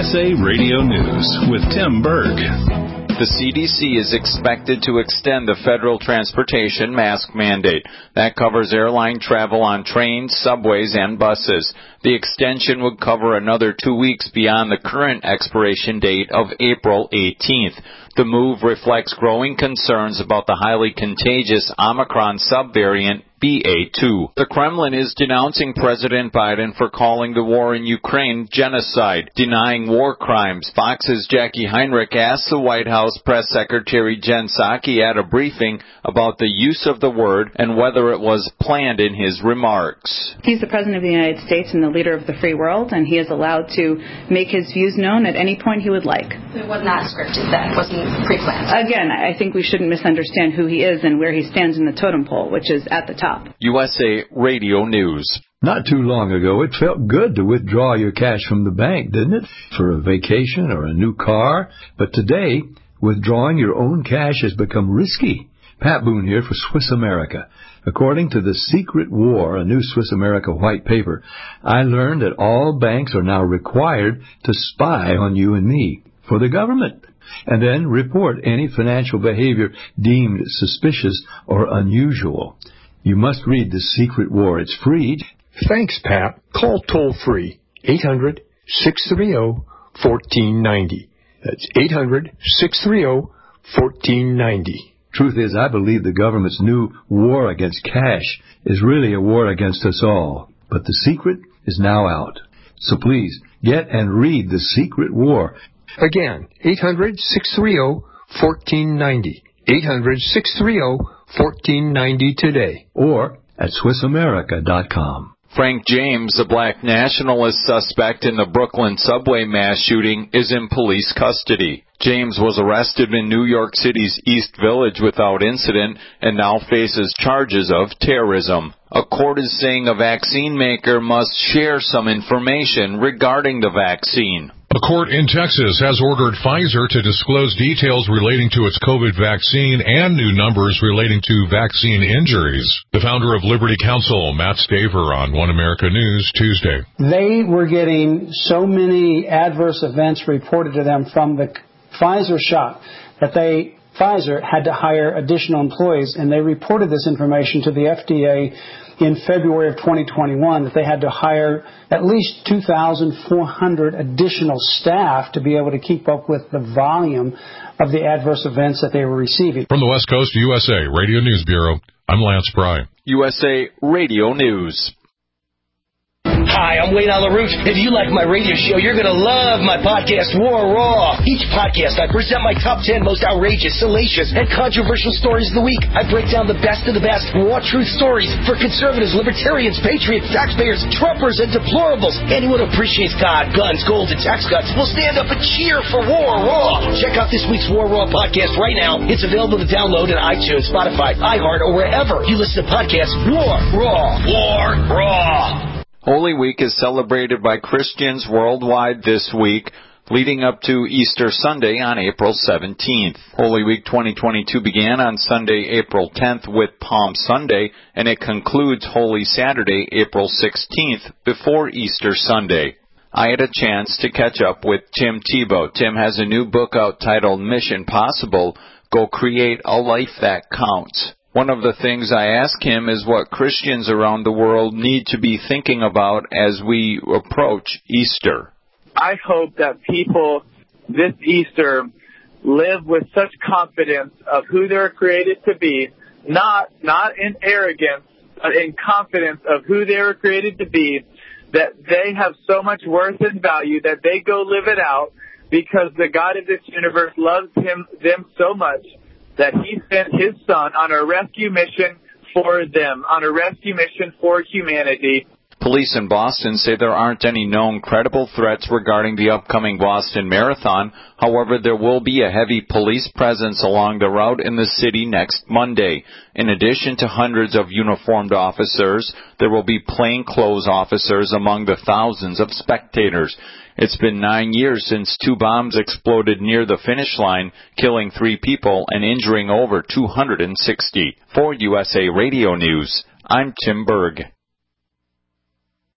USA Radio News with Tim Berg. The CDC is expected to extend the federal transportation mask mandate. That covers airline travel on trains, subways, and buses. The extension would cover another 2 weeks beyond the current expiration date of April 18th. The move reflects growing concerns about the highly contagious Omicron subvariant BA2. The Kremlin is denouncing President Biden for calling the war in Ukraine genocide, denying war crimes. Fox's Jackie Heinrich asked the White House Press Secretary Jen Psaki at a briefing about the use of the word and whether it was planned in his remarks. He's the President of the United States and the leader of the free world, and he is allowed to make his views known at any point he would like. It was not scripted then, wasn't pre-planned. Again, I think we shouldn't misunderstand who he is and where he stands in the totem pole, which is at the top. USA Radio News. Not too long ago, it felt good to withdraw your cash from the bank, didn't it? For a vacation or a new car. But today, withdrawing your own cash has become risky. Pat Boone here for Swiss America. According to The Secret War, a new Swiss America white paper, I learned that all banks are now required to spy on you and me for the government, and then report any financial behavior deemed suspicious or unusual. You must read The Secret War. It's free. Thanks, Pat. Call toll-free 800-630-1490. That's 800-630-1490. Truth is, I believe the government's new war against cash is really a war against us all. But the secret is now out. So please, get and read The Secret War. Again, 800-630-1490. 800-630-1490 today. Or at SwissAmerica.com. Frank James, a black nationalist suspect in the Brooklyn subway mass shooting, is in police custody. James was arrested in New York City's East Village without incident and now faces charges of terrorism. A court is saying a vaccine maker must share some information regarding the vaccine. A court in Texas has ordered Pfizer to disclose details relating to its COVID vaccine and new numbers relating to vaccine injuries. The founder of Liberty Counsel, Matt Staver, on One America News Tuesday. They were getting so many adverse events reported to them from the Pfizer shot that Pfizer had to hire additional employees, and they reported this information to the FDA in February of 2021 that they had to hire at least 2,400 additional staff to be able to keep up with the volume of the adverse events that they were receiving. From the West Coast USA Radio News Bureau, I'm Lance Pry. USA Radio News. Hi, I'm Wayne LaRouche. If you like my radio show, you're going to love my podcast, War Raw. Each podcast, I present my top 10 most outrageous, salacious, and controversial stories of the week. I break down the best of the best raw truth stories for conservatives, libertarians, patriots, taxpayers, Trumpers, and deplorables. Anyone who appreciates God, guns, gold, and tax cuts will stand up and cheer for War Raw. Check out this week's War Raw podcast right now. It's available to download on iTunes, Spotify, iHeart, or wherever you listen to podcasts. War Raw. War Raw. Holy Week is celebrated by Christians worldwide this week, leading up to Easter Sunday on April 17th. Holy Week 2022 began on Sunday, April 10th with Palm Sunday, and it concludes Holy Saturday, April 16th, before Easter Sunday. I had a chance to catch up with Tim Tebow. Tim has a new book out titled Mission Possible, Go Create a Life That Counts. One of the things I ask him is what Christians around the world need to be thinking about as we approach Easter. I hope that people this Easter live with such confidence of who they're created to be, not in arrogance, but in confidence of who they were created to be, that they have so much worth and value that they go live it out because the God of this universe loves them so much that he sent his son on a rescue mission for them, on a rescue mission for humanity. Police in Boston say there aren't any known credible threats regarding the upcoming Boston Marathon. However, there will be a heavy police presence along the route in the city next Monday. In addition to hundreds of uniformed officers, there will be plainclothes officers among the thousands of spectators. It's been 9 years since 2 bombs exploded near the finish line, killing 3 people and injuring over 260. For USA Radio News, I'm Tim Berg.